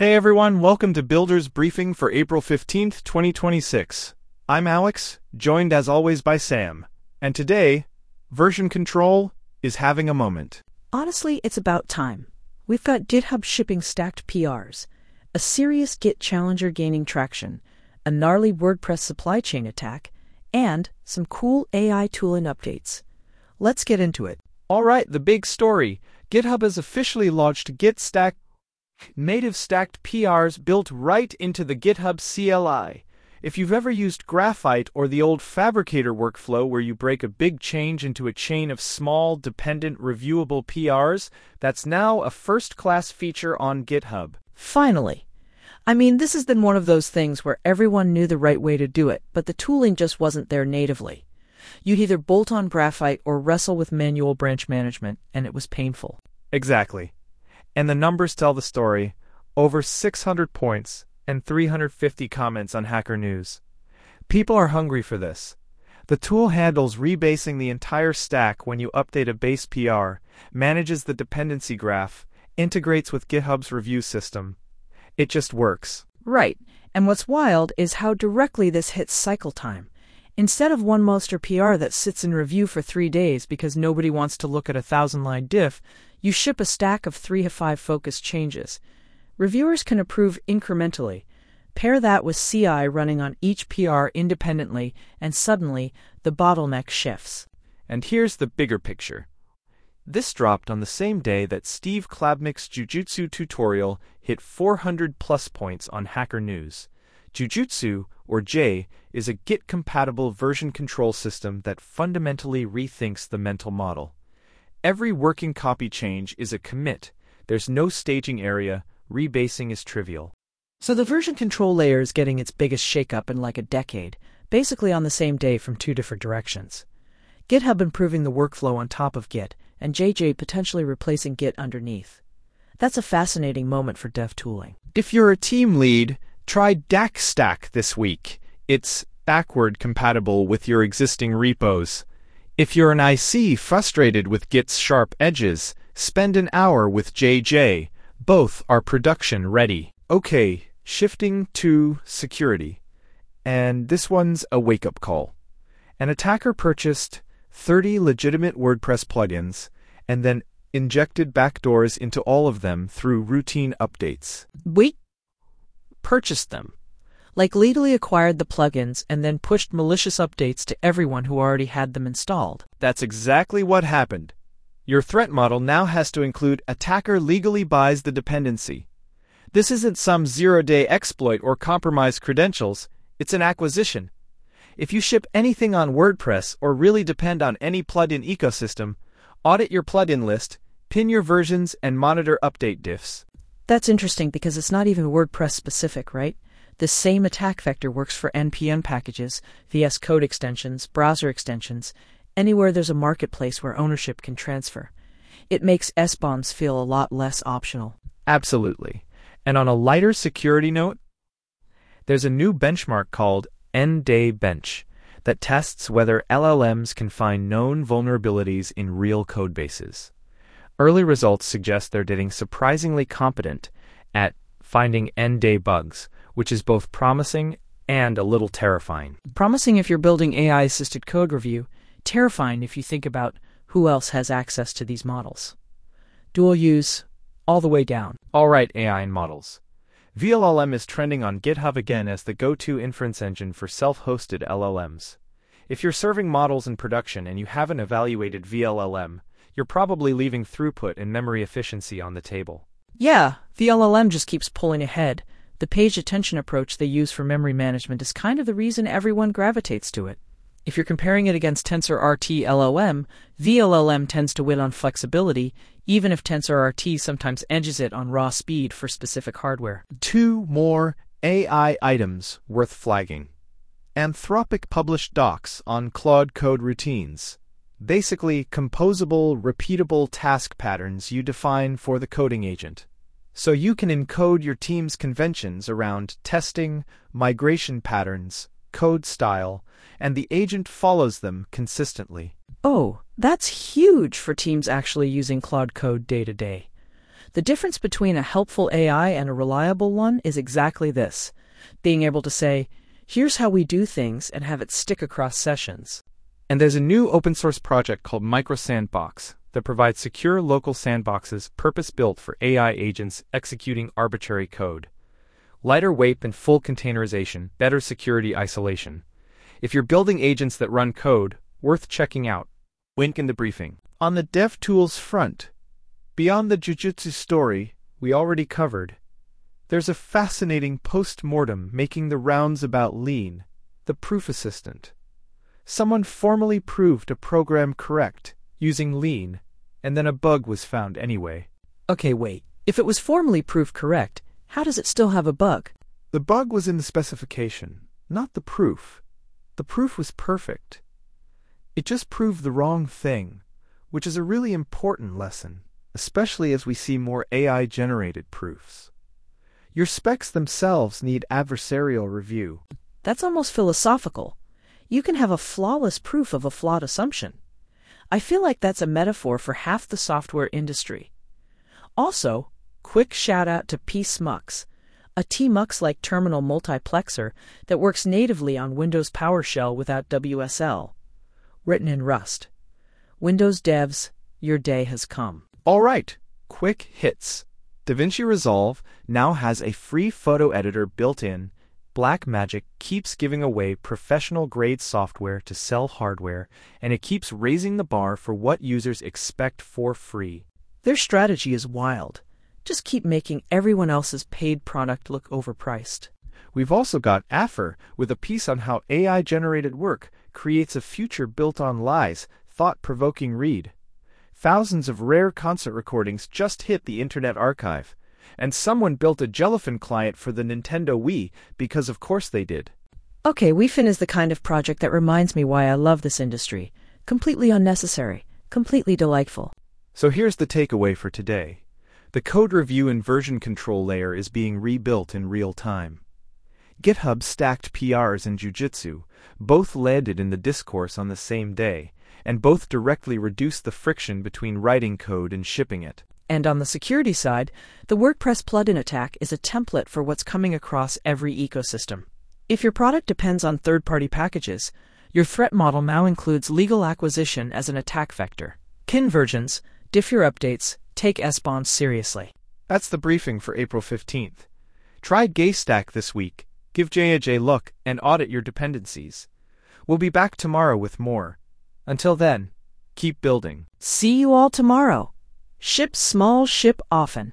Hey everyone, welcome to Builders Briefing for April 15th, 2026. I'm Alex, joined as always by Sam. And today, version control is having a moment. Honestly, it's about time. We've got GitHub shipping stacked PRs, a serious Git challenger gaining traction, a gnarly WordPress supply chain attack, and some cool AI tooling updates. Let's get into it. Alright, the big story. GitHub has officially launched Git Stack native stacked PRs built right into the GitHub CLI. If you've ever used Graphite or the old Fabricator workflow where you break a big change into a chain of small, dependent, reviewable PRs, that's now a first-class feature on GitHub. Finally. This has been one of those things where everyone knew the right way to do it, but the tooling just wasn't there natively. You'd either bolt on Graphite or wrestle with manual branch management, and it was painful. Exactly. And the numbers tell the story. Over 600 points and 350 comments on Hacker News. People are hungry for this. The tool handles rebasing the entire stack when you update a base PR, manages the dependency graph, integrates with GitHub's review system. It just works. Right. And what's wild is how directly this hits cycle time. Instead of one master PR that sits in review for 3 days because nobody wants to look at a 1,000-line diff, you ship a stack of 3 to 5 focused changes. Reviewers can approve incrementally. Pair that with CI running on each PR independently, and suddenly, the bottleneck shifts. And here's the bigger picture. This dropped on the same day that Steve Klabnik's Jujutsu tutorial hit 400-plus points on Hacker News. Jujutsu, or J, is a Git-compatible version control system that fundamentally rethinks the mental model. Every working copy change is a commit. There's no staging area. Rebasing is trivial. So the version control layer is getting its biggest shakeup in like a decade, basically on the same day from 2 different directions. GitHub improving the workflow on top of Git, and JJ potentially replacing Git underneath. That's a fascinating moment for dev tooling. If you're a team lead, try DACStack this week. It's backward compatible with your existing repos. If you're an IC frustrated with Git's sharp edges, spend an hour with JJ. Both are production ready. Okay, shifting to security. And this one's a wake-up call. An attacker purchased 30 legitimate WordPress plugins and then injected backdoors into all of them through routine updates. We Purchased them. Like legally acquired the plugins and then pushed malicious updates to everyone who already had them installed. That's exactly what happened. Your threat model now has to include attacker legally buys the dependency. This isn't some zero-day exploit or compromised credentials, it's an acquisition. If you ship anything on WordPress or really depend on any plugin ecosystem, audit your plugin list, pin your versions, and monitor update diffs. That's interesting because it's not even WordPress specific, right? The same attack vector works for NPM packages, VS Code extensions, browser extensions, anywhere there's a marketplace where ownership can transfer. It makes SBOMs feel a lot less optional. Absolutely. And on a lighter security note, there's a new benchmark called N-Day Bench that tests whether LLMs can find known vulnerabilities in real codebases. Early results suggest they're getting surprisingly competent at finding N-Day bugs, which is both promising and a little terrifying. Promising if you're building AI-assisted code review, terrifying if you think about who else has access to these models. Dual use, all the way down. All right, AI and models. VLLM is trending on GitHub again as the go-to inference engine for self-hosted LLMs. If you're serving models in production and you haven't evaluated VLLM, you're probably leaving throughput and memory efficiency on the table. Yeah, VLLM just keeps pulling ahead. The page attention approach they use for memory management is kind of the reason everyone gravitates to it. If you're comparing it against TensorRT LLM, VLLM tends to win on flexibility, even if TensorRT sometimes edges it on raw speed for specific hardware. 2 more AI items worth flagging. Anthropic published docs on Claude Code routines. Basically, composable, repeatable task patterns you define for the coding agent. So you can encode your team's conventions around testing, migration patterns, code style, and the agent follows them consistently. Oh, that's huge for teams actually using Claude Code day to day. The difference between a helpful AI and a reliable one is exactly this: being able to say, here's how we do things, and have it stick across sessions. And there's a new open source project called MicroSandbox that provides secure local sandboxes purpose-built for AI agents executing arbitrary code. Lighter weight and full containerization, better security isolation. If you're building agents that run code, worth checking out. Link in the briefing. On the DevTools front, beyond the Jujutsu story we already covered, there's a fascinating post-mortem making the rounds about Lean, the proof assistant. Someone formally proved a program correct using Lean, and then a bug was found anyway. Okay, wait. If it was formally proved correct, how does it still have a bug? The bug was in the specification, not the proof. The proof was perfect. It just proved the wrong thing, which is a really important lesson, especially as we see more AI-generated proofs. Your specs themselves need adversarial review. That's almost philosophical. You can have a flawless proof of a flawed assumption. I feel like that's a metaphor for half the software industry. Also, quick shout out to pSmux, a tMux-like terminal multiplexer that works natively on Windows PowerShell without WSL. Written in Rust. Windows devs, your day has come. All right, quick hits. DaVinci Resolve now has a free photo editor built in. Blackmagic keeps giving away professional-grade software to sell hardware, and it keeps raising the bar for what users expect for free. Their strategy is wild. Just keep making everyone else's paid product look overpriced. We've also got Affer with a piece on how AI-generated work creates a future built on lies, thought-provoking read. Thousands of rare concert recordings just hit the Internet Archive. And someone built a Jellyfin client for the Nintendo Wii because of course they did. Okay, WeFin is the kind of project that reminds me why I love this industry. Completely unnecessary, completely delightful. So here's the takeaway for today. The code review and version control layer is being rebuilt in real time. GitHub stacked PRs and Jujutsu, both landed in the discourse on the same day, and both directly reduced the friction between writing code and shipping it. And on the security side, the WordPress plugin attack is a template for what's coming across every ecosystem. If your product depends on third-party packages, your threat model now includes legal acquisition as an attack vector. Conversions, diff your updates, take SBOM seriously. That's the briefing for April 15th. Try Gaystack this week, give JAJ a look, and audit your dependencies. We'll be back tomorrow with more. Until then, keep building. See you all tomorrow. Ship small, ship often.